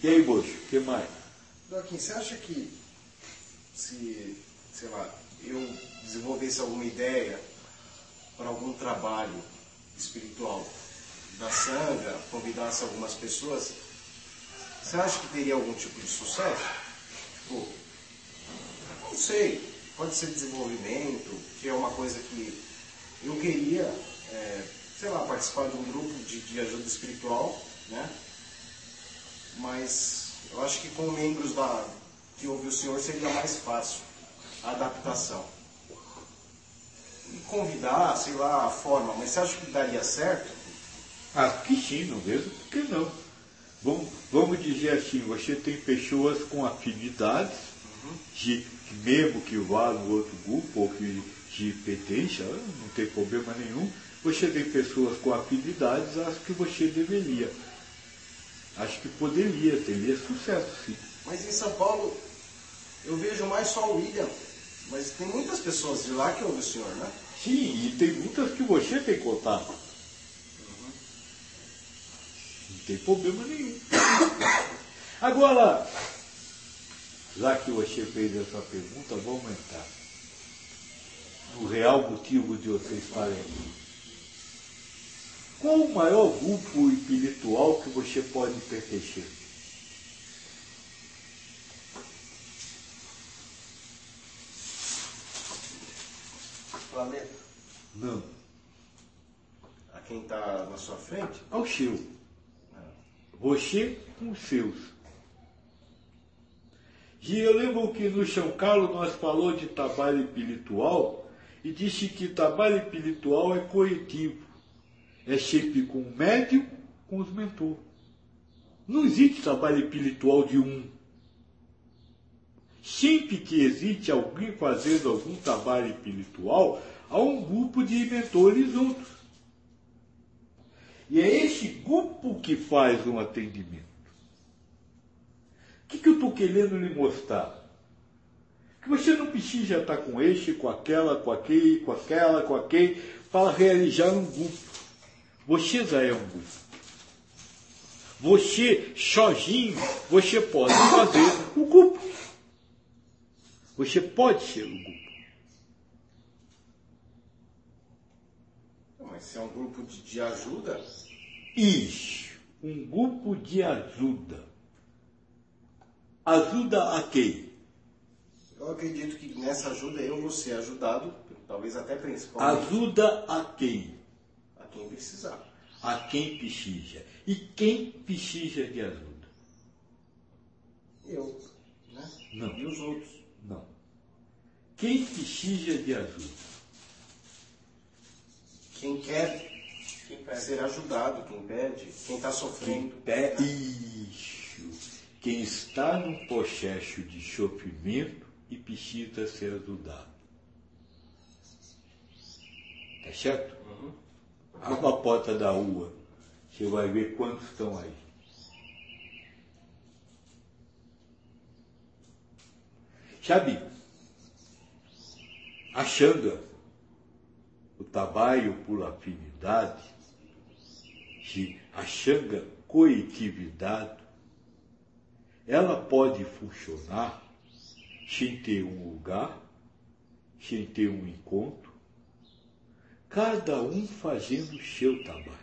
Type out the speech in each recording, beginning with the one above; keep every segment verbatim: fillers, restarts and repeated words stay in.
E aí, moço, o que mais? Joaquim, você acha que se, sei lá, eu desenvolvesse alguma ideia para algum trabalho espiritual da Sangha, convidasse algumas pessoas, você acha que teria algum tipo de sucesso? Tipo, não sei, pode ser desenvolvimento, que é uma coisa que eu queria, é, sei lá, participar de um grupo de, de ajuda espiritual, né? Mas eu acho que com membros da, que ouvem o Senhor seria mais fácil a adaptação. E convidar, sei lá, a forma, mas você acha que daria certo? Acho que sim, não vejo por que não. Vamos, vamos dizer assim, você tem pessoas com afinidades, uhum. de, que mesmo que vá no outro grupo, ou que te pertença, não tem problema nenhum. Você tem pessoas com afinidades, acho que você deveria. Acho que poderia, teria sucesso, sim. Mas em São Paulo, eu vejo mais só o William. Mas tem muitas pessoas de lá que ouvem o senhor, né? Sim, e tem muitas que você tem contato. Uhum. Não tem problema nenhum. Agora, já que você fez essa pergunta, vamos entrar no real motivo de vocês estarem aqui. Qual o maior grupo espiritual que você pode pertencer? Planeta? Não. A quem está na sua frente? Ao seu. Você com os seus. E eu lembro que no São Carlos nós falou de trabalho espiritual e disse que trabalho espiritual é coletivo. É sempre com o médium, com os mentores. Não existe trabalho espiritual de um. Sempre que existe alguém fazendo algum trabalho espiritual, há um grupo de mentores juntos. E é esse grupo que faz um atendimento. O que, que eu estou querendo lhe mostrar? Que você não precisa estar com este, com aquela, com aquele, com aquela, com aquele, para realizar um grupo. Você já é um grupo. Você, sozinho, você pode fazer o grupo. Você pode ser o grupo. Mas se é um grupo de, de ajuda? Isso. Um grupo de ajuda. Ajuda a quem? Eu acredito que nessa ajuda eu vou ser ajudado, talvez até principalmente. Ajuda a quem? A quem precisar. A quem precisa. E quem precisa de ajuda? Eu, né? Não. E os outros? Não. Quem precisa de ajuda? Quem quer quem ser ajudado, quem pede, quem está sofrendo. Quem pede. Isso. Quem está num processo de sofrimento e precisa ser ajudado. Tá certo? Uhum. Abra a porta da rua. Você vai ver quantos estão aí. Sabe? A Xanga, o trabalho por afinidade, a Xanga coletividade, ela pode funcionar sem ter um lugar, sem ter um encontro, cada um fazendo o seu trabalho.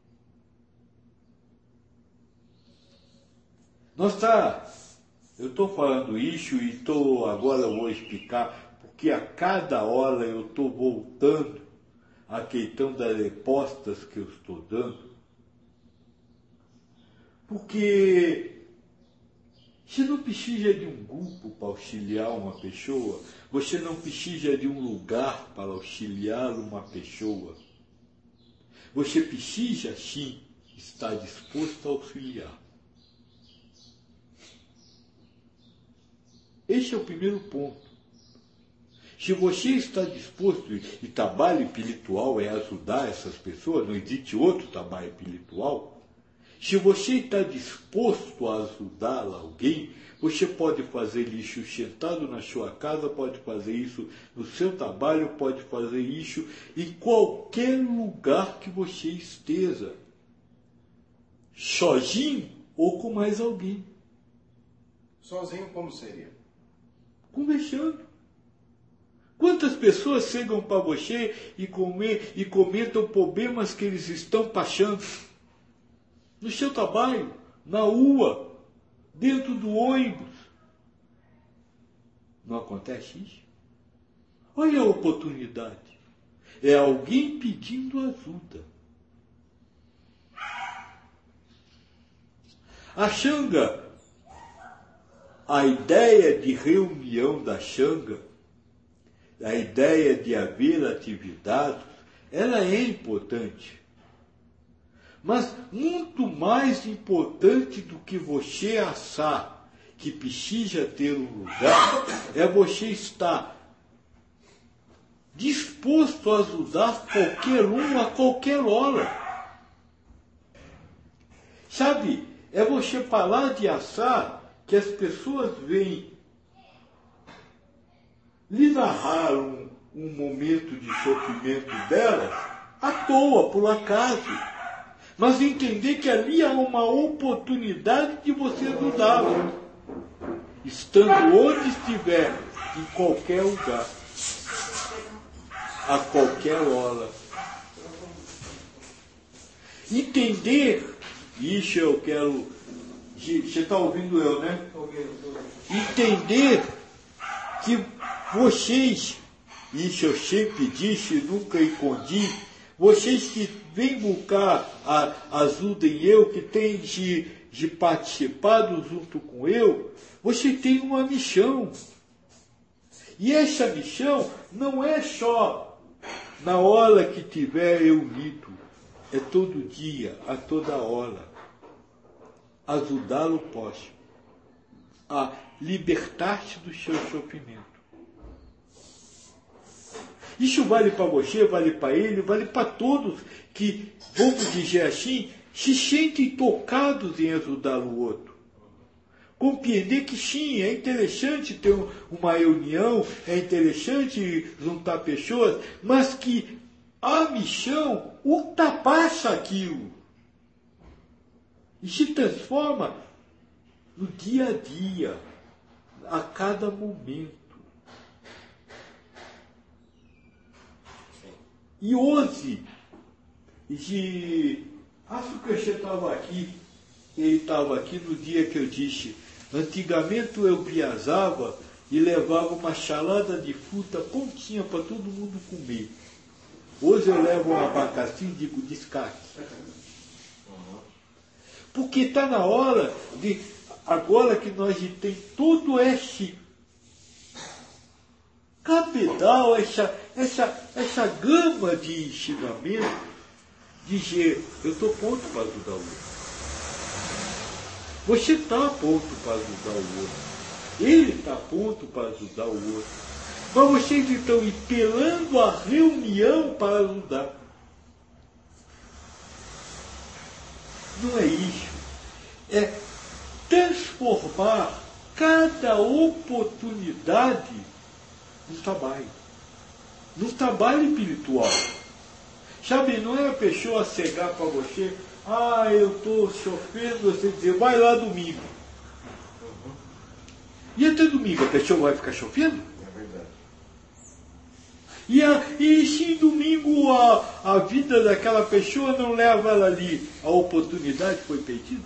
Nós tá, eu estou falando isso e tô, agora eu vou explicar, porque a cada hora eu estou voltando à questão das respostas que eu estou dando, porque você não precisa de um grupo para auxiliar uma pessoa, você não precisa de um lugar para auxiliar uma pessoa. Você precisa, sim, estar disposto a auxiliar. Esse é o primeiro ponto. Se você está disposto, e trabalho espiritual é ajudar essas pessoas, não existe outro trabalho espiritual. Se você está disposto a ajudar alguém, você pode fazer isso sentado na sua casa, pode fazer isso no seu trabalho, pode fazer isso em qualquer lugar que você esteja, sozinho ou com mais alguém. Sozinho como seria? Conversando. Quantas pessoas chegam para você e, comer, e comentam problemas que eles estão passando? No seu trabalho, na rua, dentro do ônibus. Não acontece isso? Olha a oportunidade. É alguém pedindo ajuda. A Xanga, a ideia de reunião da Xanga, a ideia de haver atividades, ela é importante. Mas muito mais importante do que você achar que precisa ter um lugar, é você estar disposto a ajudar qualquer um a qualquer hora. Sabe, é você parar de achar que as pessoas vêm lhe narrar um, um momento de sofrimento delas à toa, por acaso. Mas entender que ali há uma oportunidade de você ajudá-la. Estando onde estiver, em qualquer lugar, a qualquer hora. Entender, isso eu quero. Você está ouvindo eu, né? Entender que vocês, isso eu sempre disse, nunca escondi, vocês que vêm buscar a ajuda em eu, que têm de, de participado junto com eu, você tem uma missão. E essa missão não é só na hora que tiver eu unido, é todo dia, a toda hora. Ajudar o próximo a libertar-se do seu sofrimento. Isso vale para você, vale para ele, vale para todos que, vamos dizer assim, se sentem tocados em ajudar o outro. Compreender que sim, é interessante ter uma reunião, é interessante juntar pessoas, mas que a missão ultrapassa aquilo. E se transforma no dia a dia, a cada momento. E hoje, de, acho que você estava aqui, ele estava aqui no dia que eu disse, antigamente eu viajava e levava uma salada de fruta pontinha para todo mundo comer. Hoje eu levo um abacaxi e digo descarte. Porque está na hora de, agora que nós temos todo esse cabedal, essa, essa, essa gama de ensinamento, dizer, eu estou pronto para ajudar o outro. Você está pronto para ajudar o outro. Ele está pronto para ajudar o outro. Mas vocês estão impelando a reunião para ajudar. Não é isso. É transformar cada oportunidade num trabalho. Num trabalho espiritual. Sabe, não é a pessoa chegar para você, ah, eu estou sofrendo, você dizer, vai lá domingo. E até domingo a pessoa vai ficar sofrendo? É verdade. E, a, e se domingo a, a vida daquela pessoa não leva ela ali, a oportunidade foi perdida?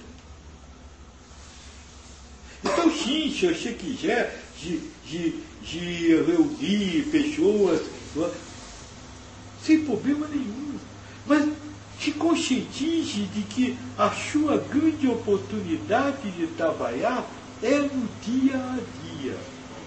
Então sim, se você quiser de, de, de reunir pessoas, sem problema nenhum, mas se conscientize de que a sua grande oportunidade de trabalhar é no dia a dia.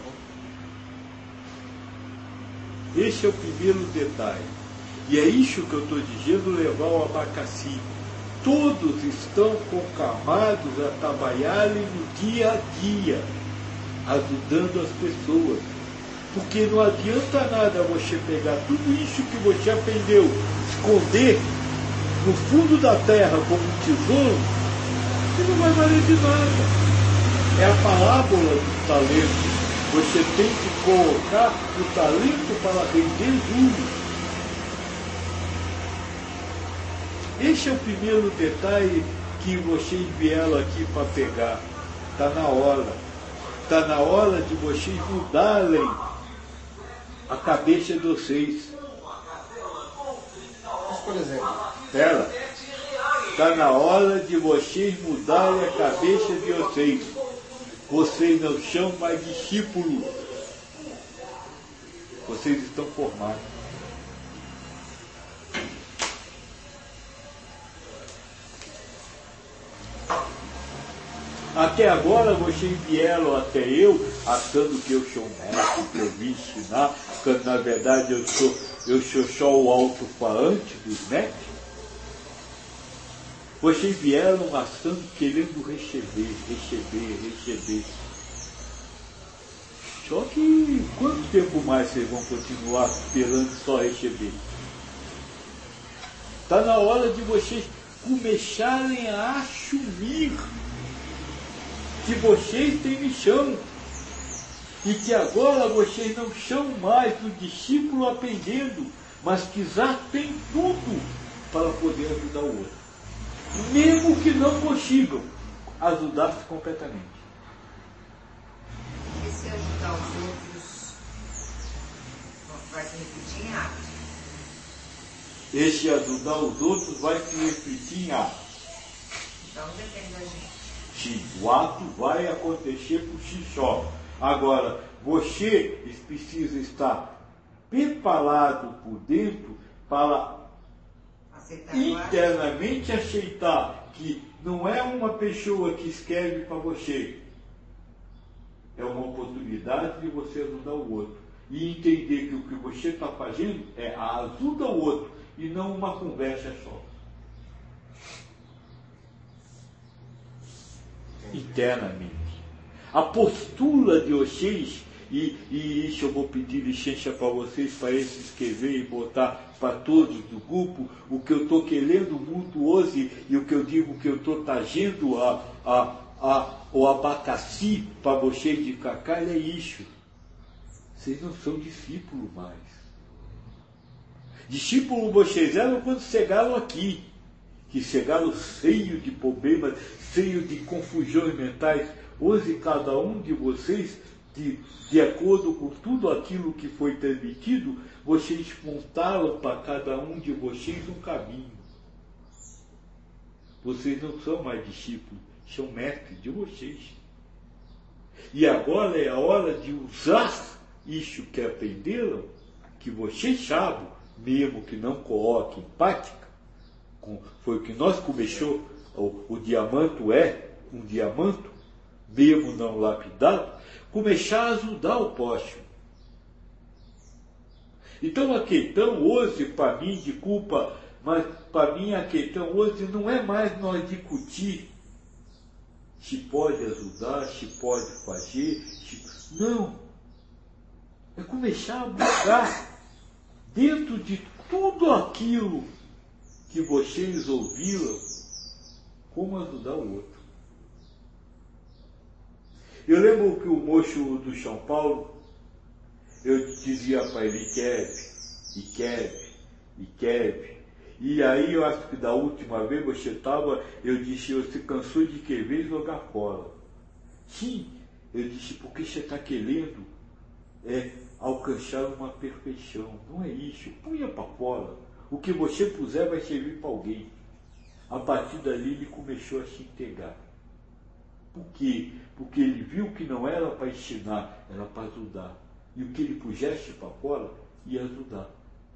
Esse é o primeiro detalhe. E é isso que eu estou dizendo, levar o abacaxi. Todos estão concamados a trabalharem no dia a dia, ajudando as pessoas. Porque não adianta nada você pegar tudo isso que você aprendeu, esconder no fundo da terra como um tesouro, que não vai valer de nada. É a parábola do talento. Você tem que colocar o talento para render juros. Esse é o primeiro detalhe que vocês vieram aqui para pegar. Está na hora. está na hora de vocês mudarem a cabeça de vocês. Mas, por exemplo, Pera, está na hora de vocês mudarem a cabeça de vocês. Vocês não são mais discípulos. Vocês estão formados. Até agora vocês vieram até eu, achando que eu sou um mestre, que eu vim ensinar, quando na verdade eu sou, eu sou só o alto-falante dos mestres. Vocês vieram achando, querendo receber, receber, receber. Só que quanto tempo mais vocês vão continuar esperando só receber? Está na hora de vocês começarem a assumir que vocês têm missão e que agora vocês não são mais o discípulo aprendendo, mas que já tem tudo para poder ajudar o outro. Mesmo que não consigam ajudar-se completamente. E se ajudar os outros, vai se repetir em ato? Esse ajudar os outros vai se refletir em ato. Então depende da gente. Sim, o ato vai acontecer por si só. Agora, você precisa estar preparado por dentro para Aceitar internamente aceitar que não é uma pessoa que escreve para você. É uma oportunidade de você ajudar o outro. E entender que o que você está fazendo é a ajuda ao outro e não uma conversa só. Internamente. A postura de vocês, e, e isso eu vou pedir licença para vocês, para eles escrever e botar para todos do grupo, o que eu estou querendo muito hoje, e o que eu digo que eu estou trazendo a, a, a, o abacaxi para vocês de cacá, é isso. Vocês não são discípulos mais. Discípulos vocês eram quando chegaram aqui, que chegaram cheios de problemas, cheios de confusões mentais. Hoje cada um de vocês, de, de acordo com tudo aquilo que foi transmitido, vocês montaram para cada um de vocês um caminho. Vocês não são mais discípulos, são mestres de vocês. E agora é a hora de usar isso que aprenderam, que vocês sabem, mesmo que não coloquem em prática. Foi o que nós começou, o, o diamanto é um diamanto, mesmo não lapidado, começar a ajudar o próximo. Então a questão hoje, para mim, de culpa, mas para mim a questão hoje não é mais nós discutir se pode ajudar, se pode fazer, se... não. É começar a buscar dentro de tudo aquilo que vocês ouviram, como ajudar o outro. Eu lembro que o moço do São Paulo, eu dizia para ele, quebe, e quebe, e quebe. E aí eu acho que da última vez você estava, eu disse, você cansou de querer jogar fora. Sim, eu disse, porque você está querendo é, alcançar uma perfeição. Não é isso, punha para fora. O que você puser vai servir para alguém. A partir dali ele começou a se integrar. Por quê? Porque ele viu que não era para ensinar, era para ajudar. E o que ele pusesse para fora ia ajudar.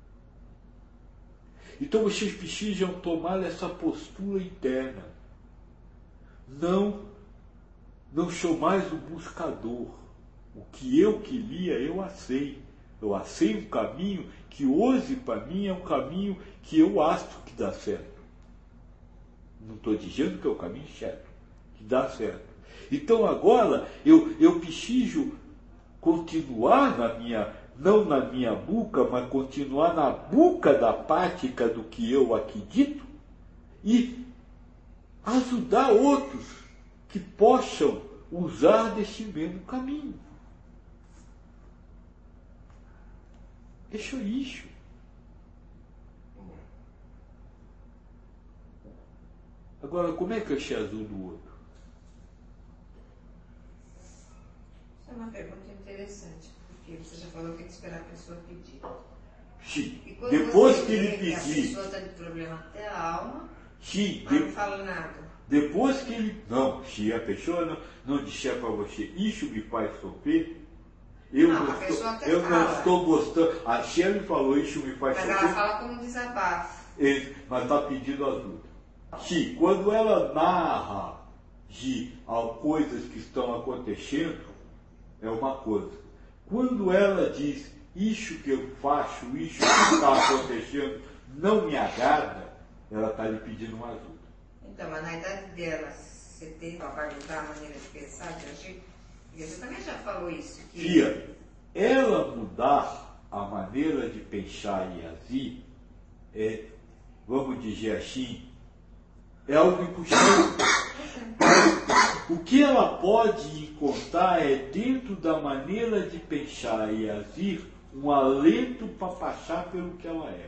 Então vocês precisam tomar essa postura interna. Não, não sou mais o buscador. O que eu queria, eu achei. Eu achei um caminho que hoje para mim é um caminho que eu acho que dá certo. Não estou dizendo que é o caminho certo, que dá certo. Então agora eu, eu preciso continuar na minha, não na minha boca, mas continuar na boca da prática do que eu acredito e ajudar outros que possam usar desse mesmo caminho. É só isso. Agora, como é que eu te ajudo o outro? pergunta interessante, porque você já falou que tem que esperar a pessoa pedir. Sim. E quando Depois você que ele vê que a pedir. pessoa está de problema até a alma, Sim, mas de- não fala nada. depois que ele. Não, se a pessoa não, não disser para você, isso me faz sofrer, eu Não, não, a pessoa estou, até eu não fala. estou gostando. A Shelley falou, isso me faz Mas sofrer. ela fala como desabafo. Ele- mas está pedindo ajuda. Que quando ela narra de ah, coisas que estão acontecendo, é uma coisa. Quando ela diz isso que eu faço, isso que está acontecendo, não me agrada, ela está lhe pedindo uma ajuda. Então, mas na idade dela, setenta, ela vai mudar a maneira de pensar, de agir? Porque você também já falou isso. Que... Fia, ela mudar a maneira de pensar e agir é, vamos dizer assim, é algo impossível. O que ela pode encontrar é, dentro da maneira de pensar e agir, um alento para passar pelo que ela é.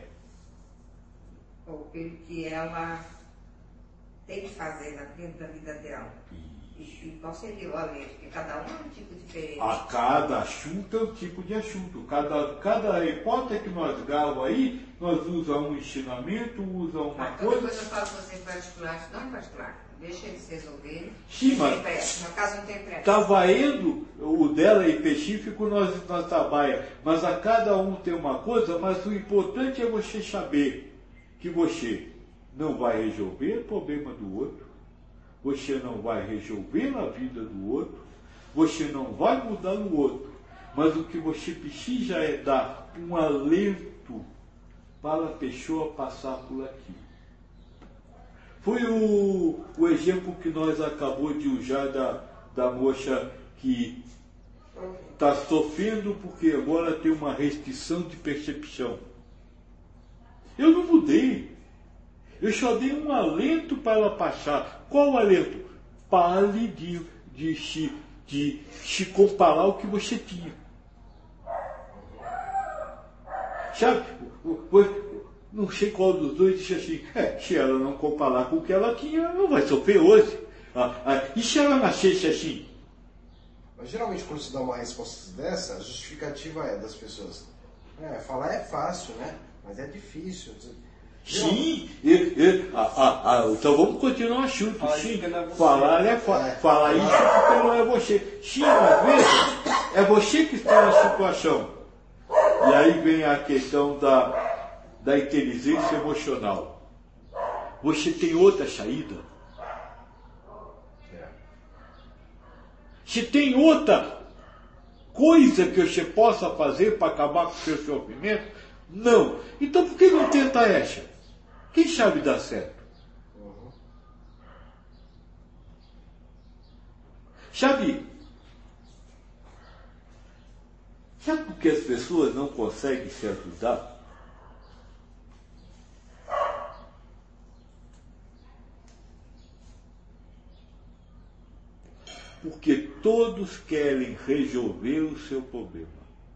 Ou pelo que ela tem que fazer na- dentro da vida dela. E, e qual seria o alento? Porque cada um é um tipo diferente. A cada assunto é um tipo de assunto. Cada, cada hipótese que nós gravamos aí, nós usamos um ensinamento, usamos uma Mas toda coisa. coisa eu falo com você em particular, não em particular. Deixa eles resolverem. Sim, Não mas- tem pressa. No caso, não tem pressa. Estava indo, o dela é específico, nós, nós trabalhamos. Mas a cada um tem uma coisa, mas o importante é você saber que você não vai resolver o problema do outro, você não vai resolver a vida do outro, você não vai mudar o outro, mas o que você precisa é dar um alento para a pessoa passar por aqui. Foi o, o exemplo que nós acabamos de usar da, da moça que está sofrendo porque agora tem uma restrição de percepção. Eu não mudei. Eu só dei um alento para ela passar. Qual o alento? Pare de, de, se, de se comparar ao que você tinha. Sabe? Não sei qual dos dois disse assim, é, se ela não comparar com o que ela tinha, ela não vai sofrer hoje. Ah, ah, e se ela nascesse assim? Mas geralmente quando se dá uma resposta dessa, a justificativa é das pessoas. É, falar é fácil, né? Mas é difícil. Sim, e, e, ah, ah, ah, então vamos continuar o assunto. Fala Sim, isso porque não é você. falar, é, fa- É. falar isso porque não é você. Sim, às vezes é você que está na situação. E aí vem a questão da, da inteligência emocional. Você tem outra saída? É. Se tem outra coisa que você possa fazer para acabar com o seu sofrimento? Não. Então por que não tenta essa? Quem sabe dar certo? Uhum. Sabe? Sabe por que as pessoas não conseguem se ajudar? Porque todos querem resolver o seu problema.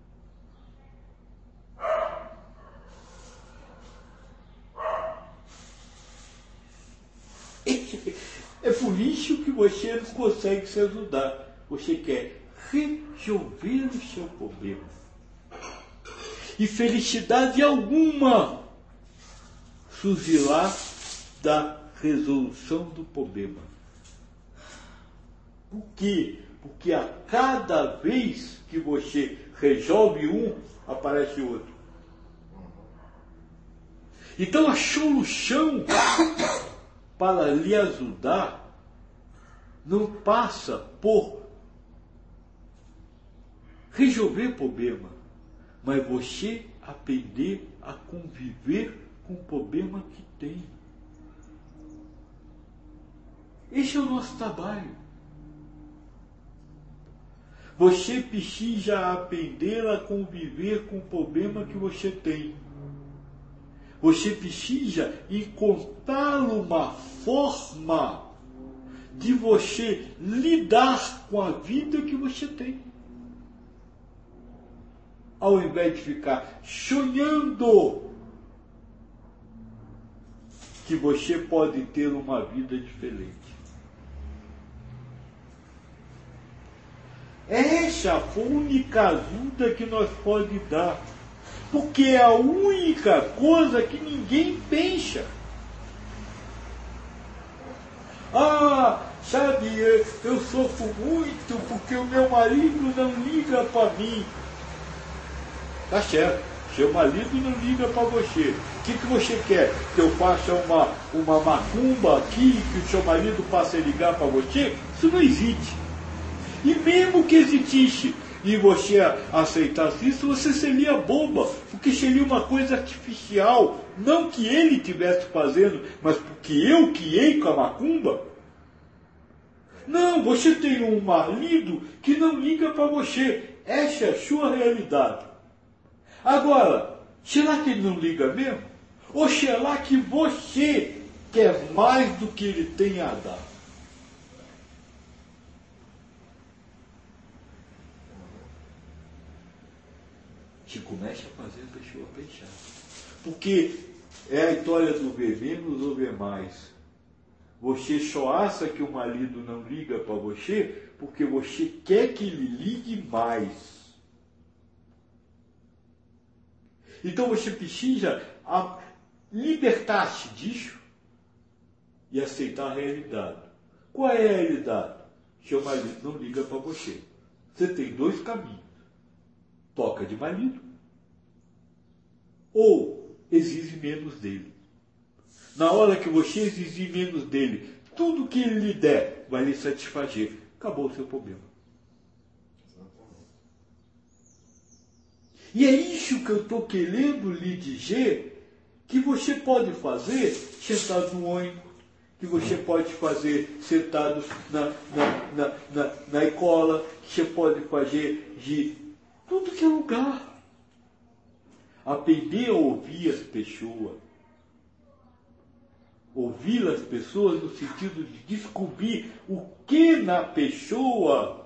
É por isso que você não consegue se ajudar. Você quer resolver o seu problema. E felicidade alguma surgirá da resolução do problema. Por quê? Porque a cada vez que você resolve um, aparece outro. Então a solução para lhe ajudar não passa por resolver problema, mas você aprender a conviver com o problema que tem. Esse é o nosso trabalho. Você precisa aprender a conviver com o problema que você tem. Você precisa encontrar uma forma de você lidar com a vida que você tem. Ao invés de ficar sonhando que você pode ter uma vida diferente. Essa foi a única ajuda que nós podemos dar. Porque é a única coisa que ninguém pensa. Ah, sabe, eu, eu sofro muito porque o meu marido não liga para mim. Tá certo, seu marido não liga para você. O que, que você quer? Que eu faça uma, uma macumba aqui, que o seu marido passe a ligar para você? Isso não existe. E mesmo que existisse e você aceitasse isso, você seria boba, porque seria uma coisa artificial. Não que ele estivesse fazendo, mas porque eu criei com a macumba. Não, você tem um marido que não liga para você. Essa é a sua realidade. Agora, será que ele não liga mesmo? Ou será que você quer mais do que ele tem a dar? Que comece a fazer a pessoa pensar. Porque é a história do ver menos ou ver mais. Você só acha que o marido não liga para você porque você quer que ele ligue mais. Então você precisa libertar-se disso e aceitar a realidade. Qual é a realidade? Seu marido não liga para você. Você tem dois caminhos. Toca de marido ou exige menos dele. Na hora que você exigir menos dele, tudo que ele lhe der vai lhe satisfazer. Acabou o seu problema. E é isso que eu estou querendo lhe dizer, que você pode fazer sentado no ônibus, que você pode fazer sentado na, na, na, na, na escola, que você pode fazer de tudo que é lugar. Aprender a ouvir as pessoas. Ouvir as pessoas no sentido de descobrir o que na pessoa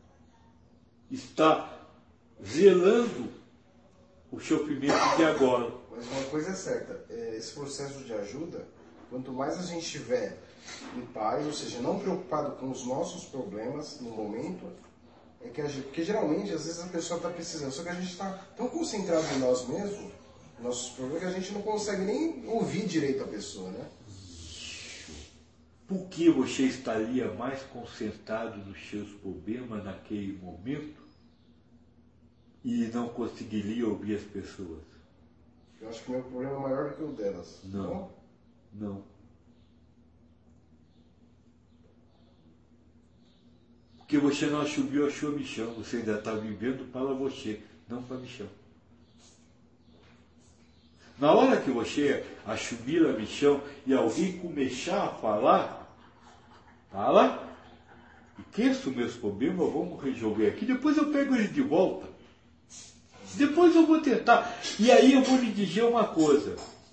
está zelando o sofrimento de agora. Mas uma coisa é certa, esse processo de ajuda, quanto mais a gente estiver em paz, ou seja, não preocupado com os nossos problemas no momento, é que a gente, porque geralmente, às vezes a pessoa está precisando, só que a gente está tão concentrado em nós mesmos, nossos problemas, que a gente não consegue nem ouvir direito a pessoa, né? Por que você estaria mais concentrado nos seus problemas naquele momento e não conseguiria ouvir as pessoas? Eu acho que o meu problema é maior do que o delas. Não, não. não. Porque você não assumiu a sua missão, você ainda está vivendo para você, não para a missão. Na hora que você assumir a missão e alguém começar a falar, fala, e que os meus problemas vamos resolver aqui, depois eu pego eles de volta. Depois eu vou tentar. E aí eu vou lhe dizer uma coisa.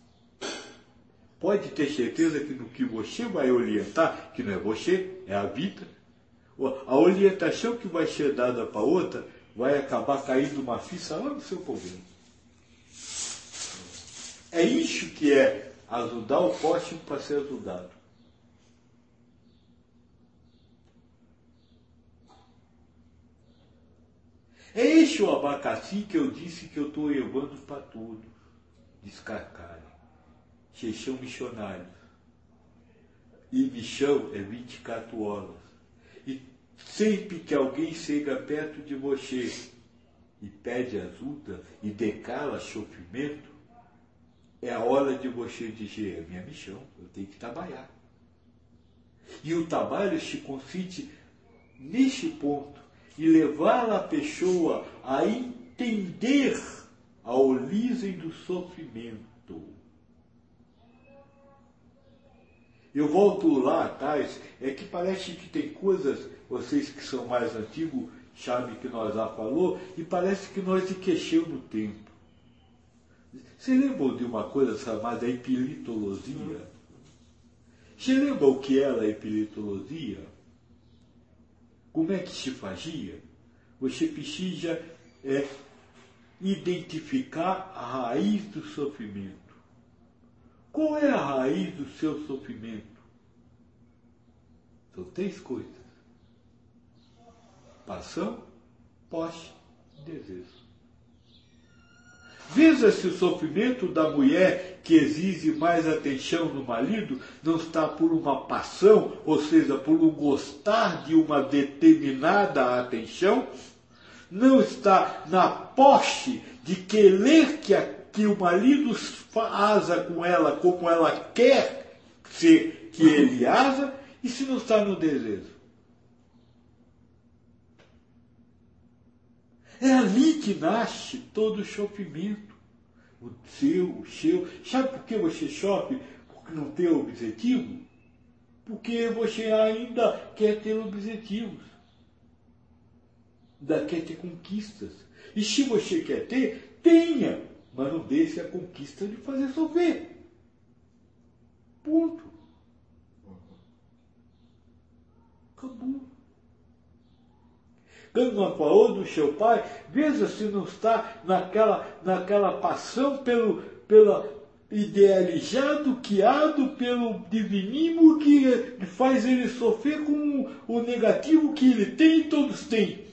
Pode ter certeza que no que você vai orientar, que não é você, é a vida, a orientação que vai ser dada para outra vai acabar caindo uma ficha lá no seu problema. É isso que é ajudar o próximo para ser ajudado. É esse o abacaxi que eu disse que eu estou levando para todos descarcarem. Vocês são missionários. E missão é vinte e quatro horas. E sempre que alguém chega perto de você e pede ajuda e declara sofrimento, é a hora de você dizer, é minha missão, eu tenho que trabalhar. E o trabalho se consiste nesse ponto, e levar a pessoa a entender a origem do sofrimento. Eu volto lá atrás, é que parece que tem coisas, vocês que são mais antigos sabem que nós já falou, e parece que nós enquecemos no tempo. Você lembra de uma coisa chamada epiletologia? Você lembra o que era a epiletologia? Como é que se fazia? Você precisa é, identificar a raiz do sofrimento. Qual é a raiz do seu sofrimento? São três coisas. Paixão, poste, desejo. Veja se o sofrimento da mulher que exige mais atenção no marido não está por uma paixão, ou seja, por um gostar de uma determinada atenção, não está na posse de querer que, a, que o marido asa com ela como ela quer ser que ele asa, e se não está no desejo. É ali que nasce todo o sofrimento. O seu, o seu. Sabe por que você sofre? Porque não tem objetivo? Porque você ainda quer ter objetivos. Ainda quer ter conquistas. E se você quer ter, tenha. Mas não deixe a conquista de fazer sofrer. Ponto. Acabou. Quando não falou do seu pai, veja se não está naquela, naquela paixão pelo, pela idealizado, guiado pelo divinismo que faz ele sofrer com o negativo que ele tem e todos têm.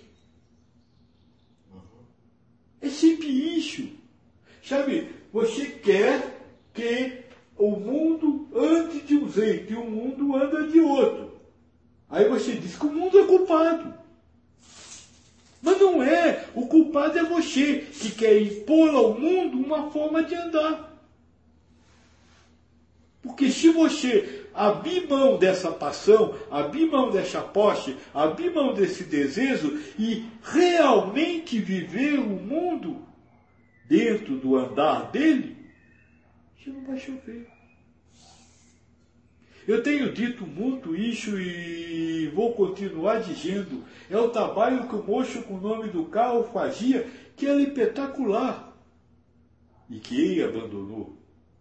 É sempre isso. Sabe, você quer que o mundo ande de um jeito e o mundo anda de outro. Aí você diz que o mundo é culpado. Mas não é. O culpado é você, que quer impor ao mundo uma forma de andar. Porque se você abrir mão dessa paixão, abrir mão dessa posse, abrir mão desse desejo e realmente viver o mundo dentro do andar dele, você não vai chover. Eu tenho dito muito isso e vou continuar dizendo. É o trabalho que o moço com o nome do carro fazia, que era espetacular. E que ele abandonou.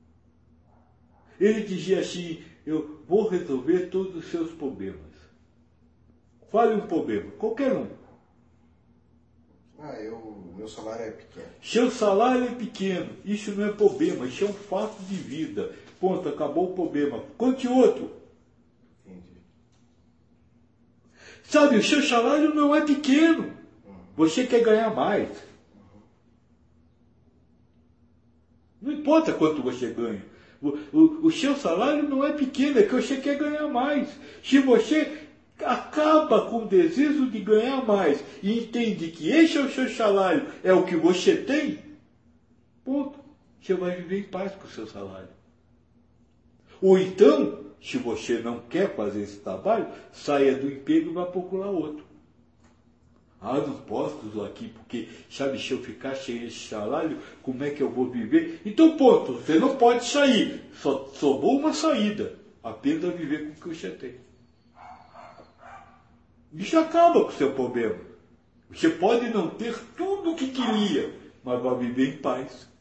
Ele dizia assim, eu vou resolver todos os seus problemas. Fale um problema, qualquer um. Ah, eu, meu salário é pequeno. Seu salário é pequeno, isso não é problema, isso é um fato de vida. Ponto, acabou o problema. Conte outro. Entendi. Sabe, o seu salário não é pequeno. Uhum. Você quer ganhar mais. Uhum. Não importa quanto você ganha. O, o, o seu salário não é pequeno, é que você quer ganhar mais. Se você acaba com o desejo de ganhar mais e entende que esse é o seu salário, é o que você tem, ponto. Você vai viver em paz com o seu salário. Ou então, se você não quer fazer esse trabalho, saia do emprego e vá procurar outro. Ah, não posso aqui, porque, sabe, se eu ficar sem esse salário, como é que eu vou viver? Então, ponto, você não pode sair. Só sobrou uma saída. Aprenda a viver com o que você tem. Isso acaba com o seu problema. Você pode não ter tudo o que queria, mas vai viver em paz.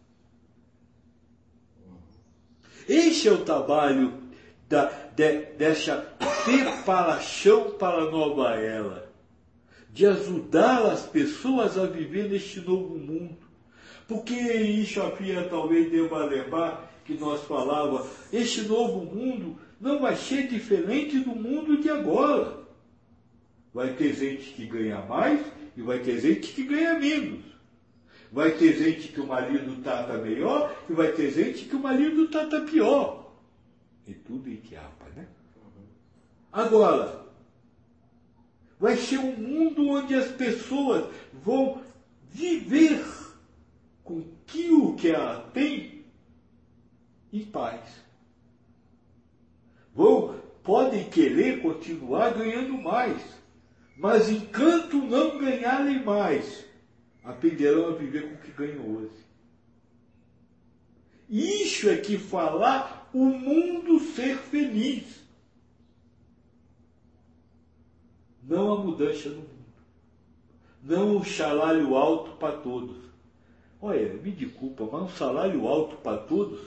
Esse é o trabalho da, de, dessa preparação para a nova era. De ajudar as pessoas a viver neste novo mundo. Porque isso havia talvez deva lembrar que nós falava, este novo mundo não vai ser diferente do mundo de agora. Vai ter gente que ganha mais e vai ter gente que ganha menos. Vai ter gente que o marido trata melhor e vai ter gente que o marido trata pior. E tudo em quiapa, né? Agora, vai ser um mundo onde as pessoas vão viver com aquilo que ela tem em paz. Vão, podem querer continuar ganhando mais, mas enquanto não ganharem mais, aprenderão a viver com o que ganham hoje. Isso é que falar o mundo ser feliz. Não a mudança no mundo. Não o salário alto para todos. Olha, me desculpa, mas um salário alto para todos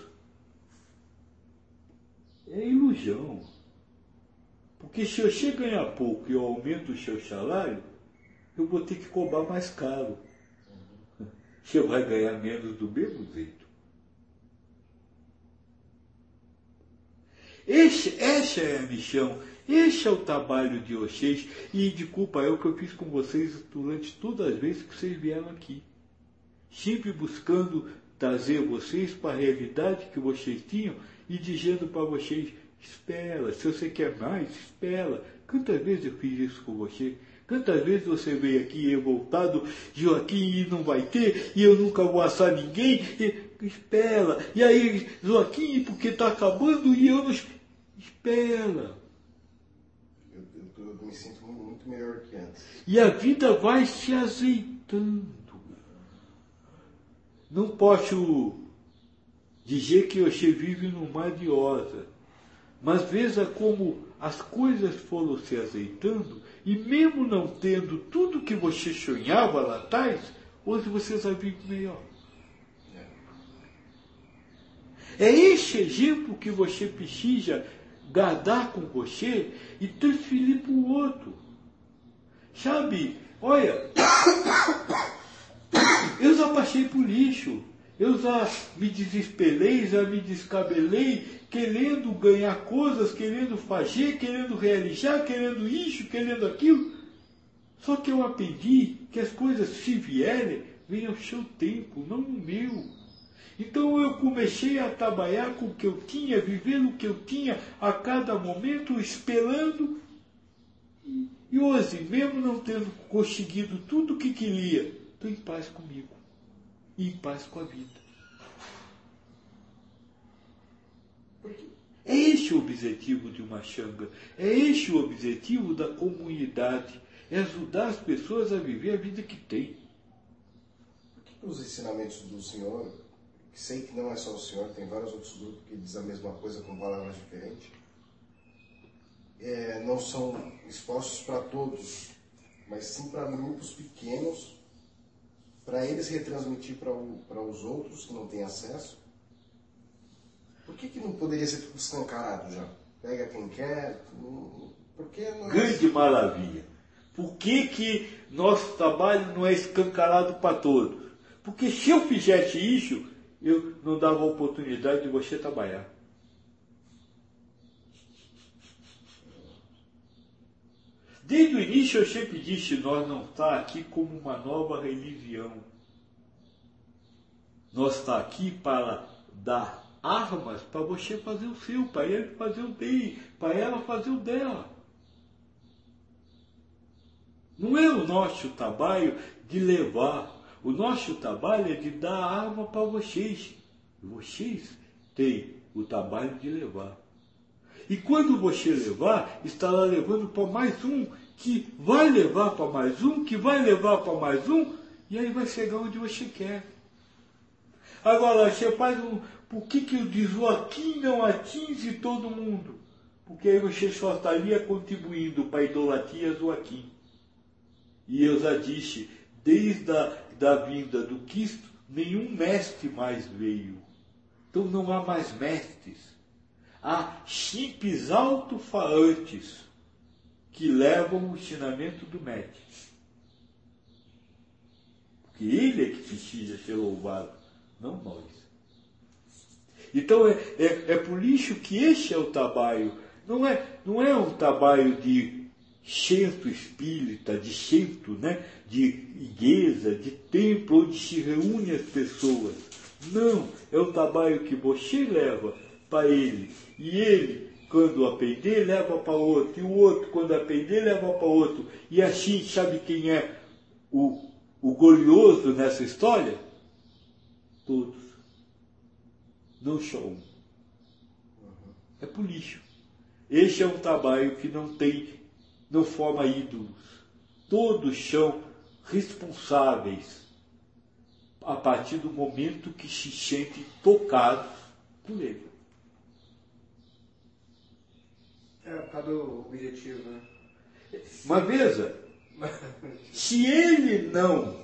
é ilusão. Porque se você ganhar pouco e eu aumento o seu salário, eu vou ter que cobrar mais caro. Você vai ganhar menos do mesmo jeito. Esse, essa é a missão. Este é o trabalho de vocês, e de culpa é o que eu fiz com vocês durante todas as vezes que vocês vieram aqui. Sempre buscando trazer vocês para a realidade que vocês tinham e dizendo para vocês, espera, se você quer mais, espera. Quantas vezes eu fiz isso com você? Quantas vezes você veio aqui revoltado, Joaquim, não vai ter, e eu nunca vou assar ninguém, e, espera. E aí, Joaquim, porque está acabando e eu não... Espera. Eu, eu, eu me sinto muito melhor que antes. E a vida vai se azeitando. Não posso dizer que você vive no mar de Osa, mas veja como as coisas foram se azeitando, e mesmo não tendo tudo que você sonhava lá atrás, hoje você já vive melhor. É esse exemplo que você precisa guardar com você e transferir para o outro. Sabe, olha, eu já passei por lixo, eu já me desesperei, já me descabelei, querendo ganhar coisas, querendo fazer, querendo realizar, querendo isso, querendo aquilo. Só que eu aprendi que as coisas, se vierem, vêm ao seu tempo, não no meu. Então eu comecei a trabalhar com o que eu tinha, viver o que eu tinha a cada momento, esperando. E, e hoje, mesmo não tendo conseguido tudo o que queria, estou em paz comigo e em paz com a vida. É este o objetivo de uma Sangha, é este o objetivo da comunidade, é ajudar as pessoas a viver a vida que têm. Por que os ensinamentos do Senhor, que sei que não é só o Senhor, tem vários outros grupos que dizem a mesma coisa com palavras diferentes, é, não são expostos para todos, mas sim para grupos pequenos, para eles retransmitir para os outros que não têm acesso? Por que, que não poderia ser tudo escancarado já? Pega quem quer. Por que não é Grande assim? maravilha. Por que, que nosso trabalho não é escancarado para todos? Porque se eu fizesse isso, eu não dava oportunidade de você trabalhar. Desde o início eu sempre disse, nós não está aqui como uma nova religião. Nós está aqui para dar armas para você fazer o seu, para ele fazer o dele, para ela fazer o dela. Não é o nosso trabalho de levar, o nosso trabalho é de dar arma para vocês. Vocês têm o trabalho de levar. E quando você levar, estará levando para mais um, que vai levar para mais um, que vai levar para mais um, e aí vai chegar onde você quer. Agora, você faz um... Por que, que o Joaquim não atinge todo mundo? Porque aí você só estaria contribuindo para a idolatria Joaquim. E eu já disse, desde a da vinda do Cristo, nenhum mestre mais veio. Então não há mais mestres. Há chips alto-falantes que levam o ensinamento do mestre. Porque ele é que precisa ser louvado, não nós. Então é, é, é por isso que este é o trabalho. Não é, não é um trabalho de centro espírita, de centro, né, de igreja, de templo, onde se reúnem as pessoas. Não, é o trabalho que você leva para ele. E ele, quando aprender, leva para outro. E o outro, quando aprender, leva para outro. E assim, sabe quem é o, o glorioso nessa história? Todos. Não só um. É por lixo. Este é um trabalho que não tem, não forma ídolos. Todos são responsáveis a partir do momento que se sentem tocados por ele. É, por causa do objetivo, né? Mas veja, se ele não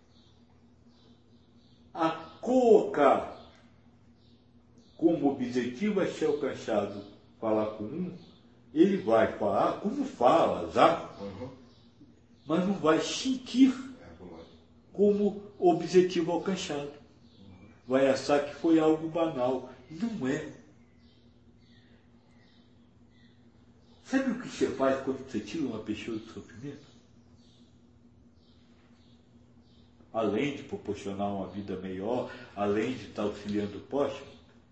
a colocar como objetivo a ser alcançado falar com um, ele vai falar como fala, já, Uhum. mas não vai sentir como objetivo alcançado. Vai achar que foi algo banal. Não é. Sabe o que você faz quando você tira uma pessoa do sofrimento? Além de proporcionar uma vida melhor, além de estar auxiliando o próximo,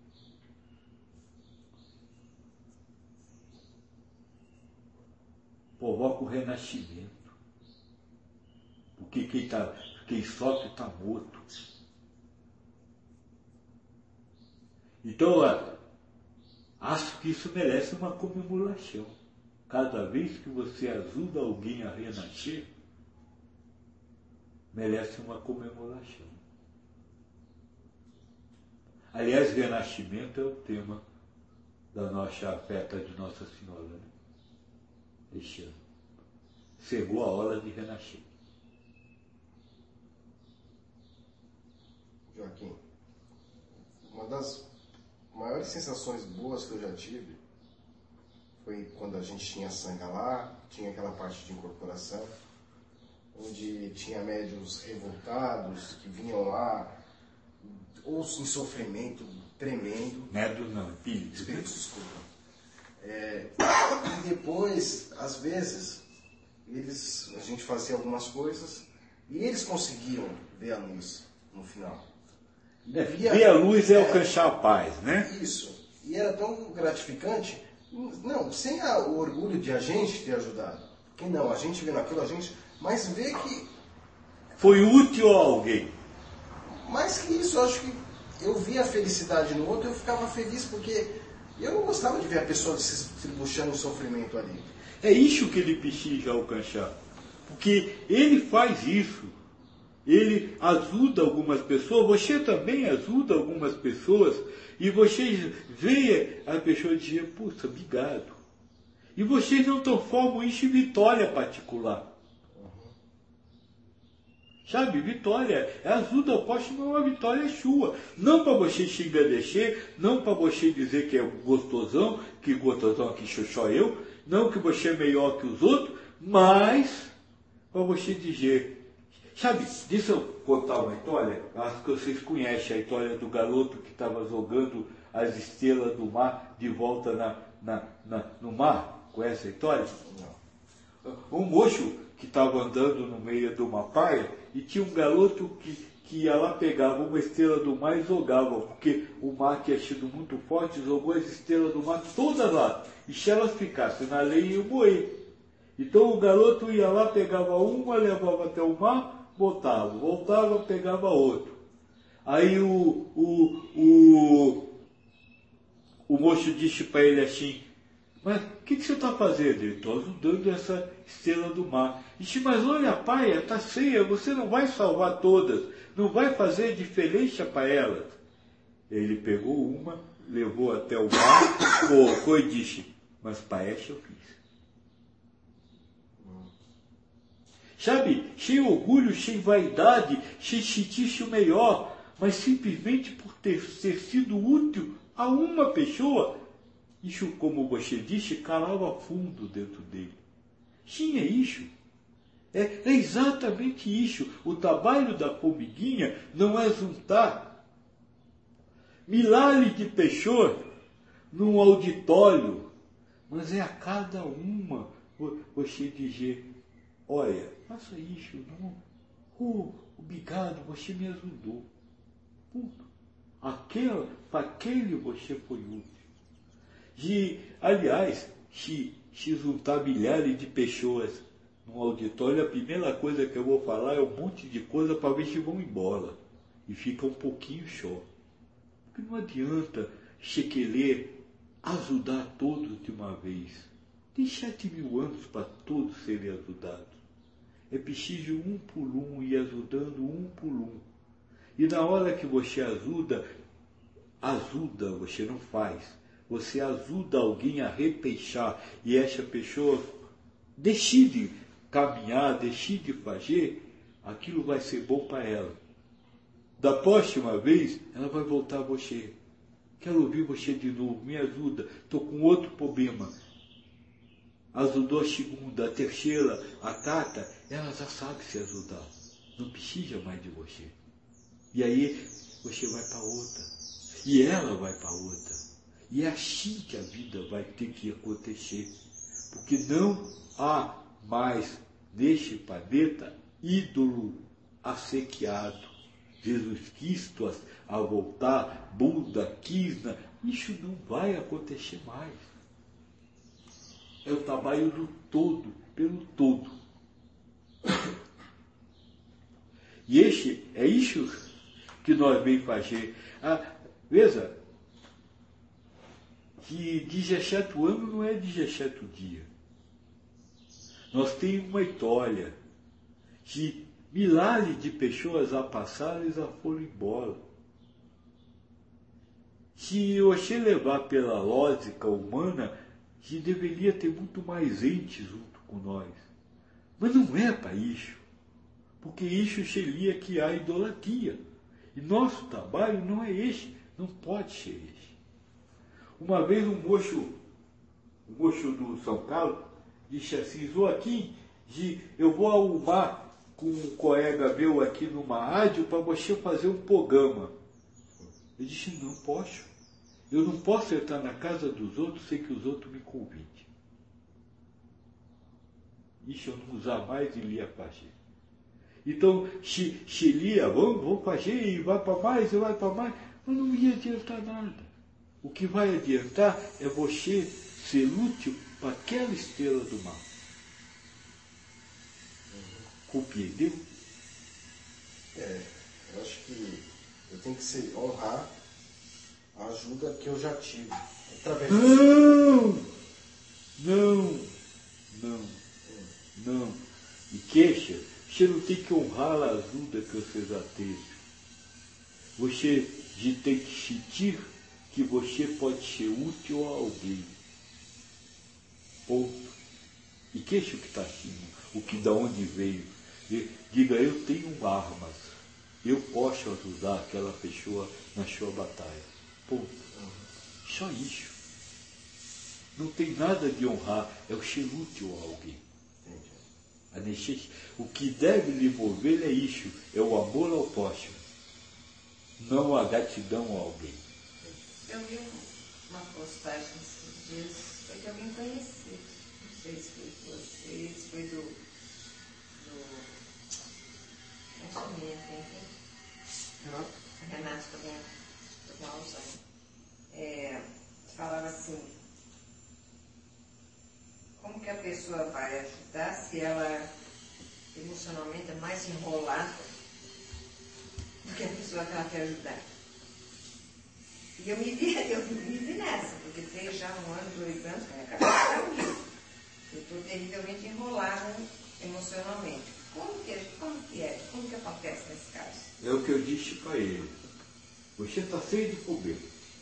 provoca o renascimento. Porque quem, tá, quem sofre está morto. Então, acho que isso merece uma comemoração. Cada vez que você ajuda alguém a renascer, merece uma comemoração. Aliás, renascimento é o tema da nossa festa de Nossa Senhora, né? Este ano. Chegou a hora de renascer. Joaquim, uma das maiores sensações boas que eu já tive foi quando a gente tinha sanga lá, tinha aquela parte de incorporação, onde tinha médiuns revoltados que vinham lá, ou em sofrimento tremendo. Médios não, espíritos. Espíritos, desculpa. É, e depois, às vezes, eles, a gente fazia algumas coisas e eles conseguiam ver a luz no final. É, ver a luz é alcançar a paz, né? Isso. E era tão gratificante, não, sem a, o orgulho de a gente ter ajudado. Porque não, a gente vê naquilo, a gente... Mas ver que... Foi útil a alguém. Mais que isso, eu acho que eu via a felicidade no outro, eu ficava feliz porque eu não gostava de ver a pessoa se tribuchando em sofrimento ali. É isso que ele precisa alcançar. Porque ele faz isso. Ele ajuda algumas pessoas, você também ajuda algumas pessoas, e vocês veem a pessoa dizer, puxa, obrigado. E vocês não transformam isso em vitória particular. Sabe, vitória, ajuda ao próximo, é uma vitória sua. Não para você se agradecer, não para você dizer que é gostosão, que gostosão aqui sou só eu, não que você é melhor que os outros, mas para você dizer... Sabe, deixa eu contar uma história, acho que vocês conhecem a história do garoto que estava jogando as estrelas do mar de volta na, na, na, no mar. Conhece a história? Não. Um moço que estava andando no meio de uma praia e tinha um garoto que, que ia lá, pegava uma estrela do mar e jogava, porque o mar tinha sido muito forte, jogou as estrelas do mar todas lá. E se elas ficassem na areia, iam morrer. Então o garoto ia lá, pegava uma, levava até o mar, botava, voltava, pegava outro. Aí o, o, o, o moço disse para ele assim, mas o que, que você está fazendo? Ele, estou ajudando essa estrela do mar. Disse, mas olha, pai, está cheia, você não vai salvar todas, não vai fazer diferença para elas. Ele pegou uma, levou até o mar, colocou e disse, mas para essa eu fiz. Sabe, sem orgulho, sem vaidade, sem sentir-se o melhor, mas simplesmente por ter, ter sido útil a uma pessoa. Isso, como você disse, calava fundo dentro dele. Sim, é isso. É, é exatamente isso. O trabalho da formiguinha não é juntar milhares de pessoas num auditório, mas é a cada uma você dizer, olha, faça isso, não. Oh, obrigado, você me ajudou. Ponto. Aquela, para aquele você foi útil. E, aliás, se, se juntar milhares de pessoas num auditório, a primeira coisa que eu vou falar é um monte de coisa para ver se vão embora. E fica um pouquinho só. Porque não adianta você querer ajudar todos de uma vez. Tem sete mil anos para todos serem ajudados. É preciso um por um ir ajudando um por um. E na hora que você ajuda, ajuda, você não faz. Você ajuda alguém a repensar e essa pessoa decide caminhar, decide fazer, aquilo vai ser bom para ela. Da próxima vez, ela vai voltar a você. Quero ouvir você de novo, me ajuda, estou com outro problema. Ajudou a segunda, a terceira, a quarta, ela já sabe se ajudar. Não precisa mais de você. E aí você vai para outra. E ela vai para outra. E é assim que a vida vai ter que acontecer. Porque não há mais neste planeta ídolo assequiado. Jesus Cristo a, a voltar, Buda, Krishna, isso não vai acontecer mais. É o trabalho do todo, pelo todo. E este, é isso que nós vem fazer. Ah, veja, que dezessete anos não é dezessete dias. Nós temos uma história que milhares de pessoas já passaram e já foram embora. Se você levar pela lógica humana, que deveria ter muito mais gente junto com nós. Mas não é para isso. Porque isso seria que há idolatria. E nosso trabalho não é esse, não pode ser esse. Uma vez um moço, um moço do São Carlos, disse assim, Joaquim, eu vou arrumar com um colega meu aqui numa rádio para você fazer um programa. Eu disse, não posso. Eu não posso entrar na casa dos outros sem que os outros me convidem. Isso eu não usar mais e lia fazer. Então, se, se lia, vamos, vamos fazer, e vai para mais, e vai para mais, mas não ia adiantar nada. O que vai adiantar é você ser útil para aquela estrela do mar. Compreendeu? É, eu acho que eu tenho que ser, honrar a ajuda que eu já tive. Através não! Não! Não! Não! E queixa, você não tem que honrar a ajuda que você já teve. Você tem que sentir que você pode ser útil a alguém. Ponto. E queixa o que está acima, o que da onde veio. Diga, eu tenho armas, eu posso ajudar aquela pessoa na sua batalha. Ponto. Só isso. Não tem nada de honrar, é o ser útil a alguém. A necess... O que deve lhe mover é isso, é o amor ao próximo, não a gratidão a alguém. Eu vi uma postagem esses dias, foi de alguém conhecido, não sei se foi de vocês, foi do... do não sei nem quem tem. Renato também, estou com Alzheimer. É, falava assim, como que a pessoa vai ajudar se ela emocionalmente é mais enrolada do que a pessoa que ela quer ajudar? E eu me vi, eu me vi nessa, porque tem já um ano, dois anos, que a minha cabeça está unida. Eu estou terrivelmente enrolada emocionalmente. Como que, como que é? Como que acontece nesse caso? É o que eu disse para ele. Você está cheio de problema.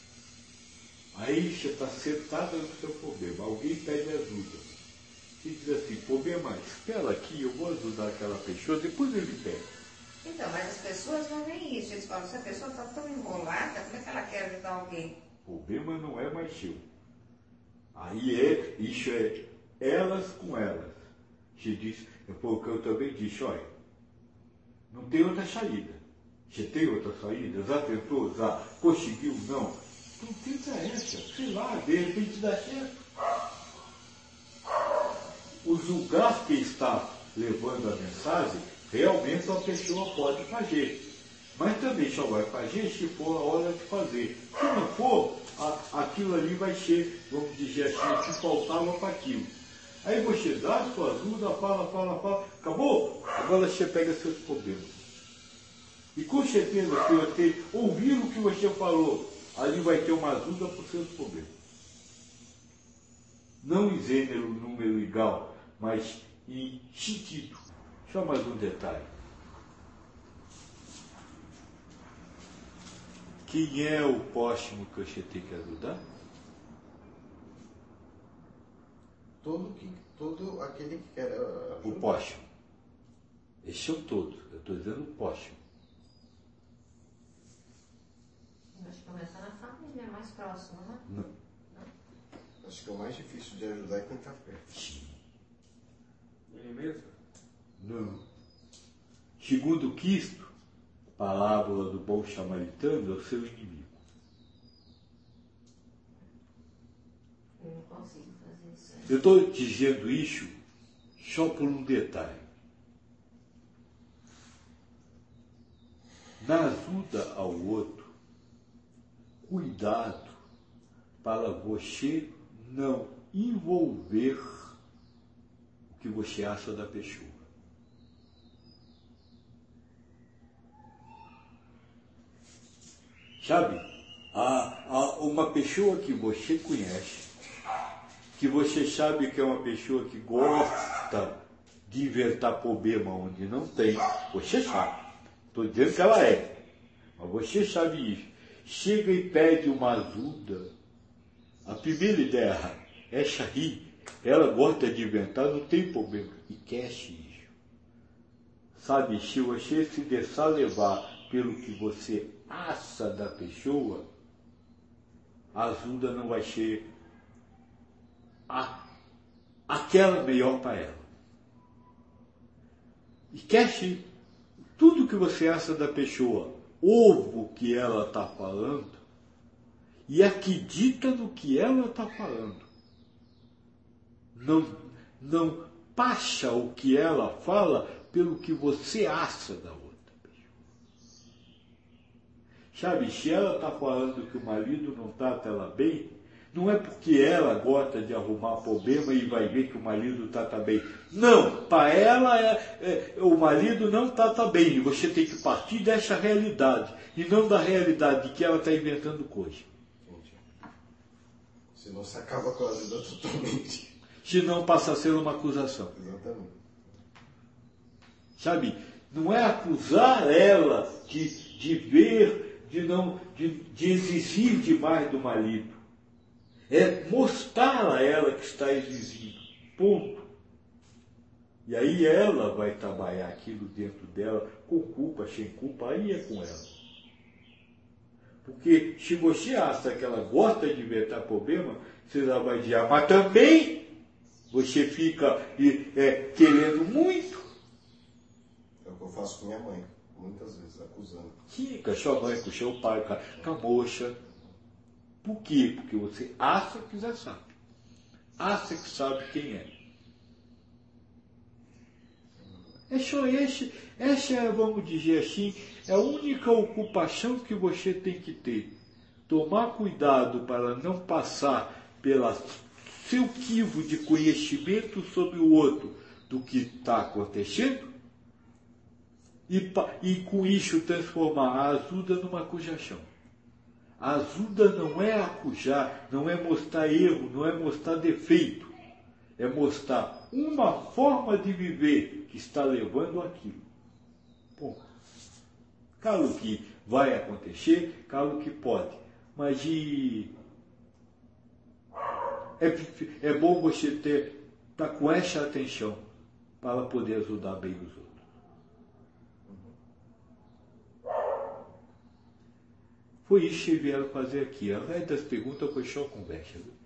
Aí você está sentado no seu problema. Alguém pede ajuda. Você diz assim, problema, espera aqui, eu vou ajudar aquela pessoa, depois ele pede. Então, mas as pessoas não veem isso. Eles falam, se a pessoa está tão enrolada, como é que ela quer ajudar alguém? O problema não é mais seu. Aí é, isso é elas com elas. Você diz, é porque eu também disse, olha, não tem outra saída. Você tem outra saída? Já tentou? Já conseguiu? Não. Então tenta essa, sei lá, de repente dá certo. O julgar que está levando a mensagem, realmente a pessoa pode fazer. Mas também só vai fazer se for a hora de fazer. Se não for, a, aquilo ali vai ser, vamos dizer assim, o que faltava para aquilo. Aí você dá a sua ajuda, fala, fala, fala, acabou? Agora você pega seus problemas. E com certeza que você ouvir o que você falou, ali vai ter uma ajuda para os seus problemas. Não em gênero, número igual, mas em sentido. Só mais um detalhe. Quem é o próximo que você tem que ajudar? Todo, que, todo aquele que quer ajudar. O próximo. Esse é o todo. Eu estou dizendo o próximo. Acho que começa na família, mais próxima, né? Não. Não? Acho que o mais difícil de ajudar é quem está perto. Sim. Ele mesmo? Não. Segundo Cristo, a parábola do bom samaritano é o seu inimigo. Eu não consigo fazer isso. Eu estou dizendo isso só por um detalhe. Na ajuda ao outro, cuidado para você não envolver o que você acha da pessoa. Sabe, há, há uma pessoa que você conhece, que você sabe que é uma pessoa que gosta de inventar problema onde não tem, você sabe. Estou dizendo que ela é, mas você sabe isso. Chega e pede uma ajuda. A primeira ideia é rir. Ela gosta de inventar, não tem problema. E quer isso. Sabe, se você se deixar levar pelo que você acha da pessoa, a ajuda não vai ser a, aquela melhor para ela. Esquece tudo que você acha da pessoa, ouve o que ela está falando e acredita no que ela está falando. Não, não passa o que ela fala pelo que você acha da outra pessoa. Sabe, se ela está falando que o marido não trata ela bem, não é porque ela gosta de arrumar problema e vai ver que o marido trata bem. Não, para ela é, é, o marido não trata bem. E você tem que partir dessa realidade e não da realidade de que ela está inventando coisa. Entendi. Senão você acaba com a vida totalmente. Senão passa a ser uma acusação. Exatamente. Sabe, não é acusar ela de, de ver, de, não, de, de exigir demais do marido. É mostrar a ela que está exigindo. Ponto. E aí ela vai trabalhar aquilo dentro dela, com culpa, sem culpa, aí é com ela. Porque se você acha que ela gosta de inventar problema, você já vai dizer, mas também você fica é, querendo muito. É o que eu faço com minha mãe, muitas vezes, acusando. Fica, sua mãe, com seu pai, com a moça. Por quê? Porque você acha que já sabe. Acha que sabe quem é. É só esse, essa é, vamos dizer assim, é a única ocupação que você tem que ter. Tomar cuidado para não passar pelo seu crivo de conhecimento sobre o outro do que está acontecendo e, e com isso transformar a ajuda numa acusação. A ajuda não é acusar, não é mostrar erro, não é mostrar defeito. É mostrar uma forma de viver que está levando aquilo. Bom, claro que vai acontecer, claro que pode. Mas e... é, é bom você ter, estar tá com essa atenção para poder ajudar bem os outros. Foi isso que vieram fazer aqui. A resto das perguntas foi só conversa. Viu?